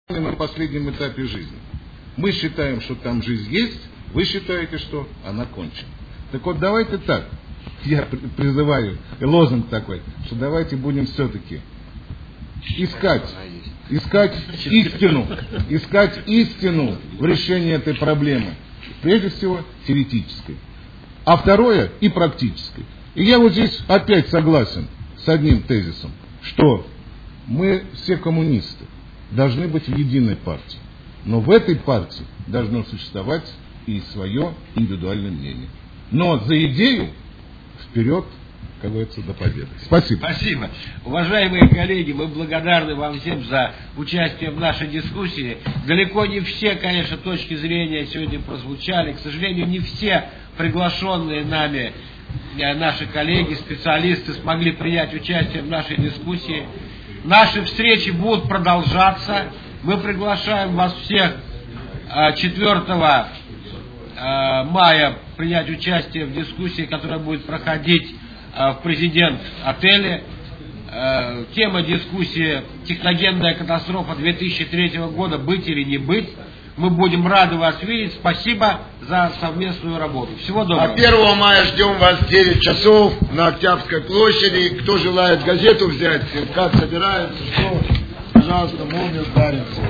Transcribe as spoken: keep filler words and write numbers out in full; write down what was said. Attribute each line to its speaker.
Speaker 1: на последнем этапе жизни. Мы считаем, что там жизнь есть, вы считаете, что она кончена. Так вот, давайте так. Я призываю, лозунг такой, что давайте будем все-таки искать, искать истину, искать истину в решении этой проблемы. Прежде всего, теоретической. А второе, и практической. И я вот здесь опять согласен с одним тезисом, что мы все коммунисты, должны быть в единой партии. Но в этой партии должно существовать и свое индивидуальное мнение. Но за идею вперед, как говорится, до победы. Спасибо.
Speaker 2: Спасибо. Уважаемые коллеги, мы благодарны вам всем за участие в нашей дискуссии. Далеко не все, конечно, точки зрения сегодня прозвучали. К сожалению, не все приглашенные нами наши коллеги, специалисты смогли принять участие в нашей дискуссии. Наши встречи будут продолжаться. Мы приглашаем вас всех четвёртого мая принять участие в дискуссии, которая будет проходить в президент-отеле. Тема дискуссии «Техногенная катастрофа две тысячи третьего года. Быть или не быть». Мы будем рады вас видеть. Спасибо за совместную работу. Всего доброго.
Speaker 3: А первого мая ждем вас в девять часов на Октябрьской площади. Кто желает газету взять, как собирается, что, пожалуйста, можно удариться.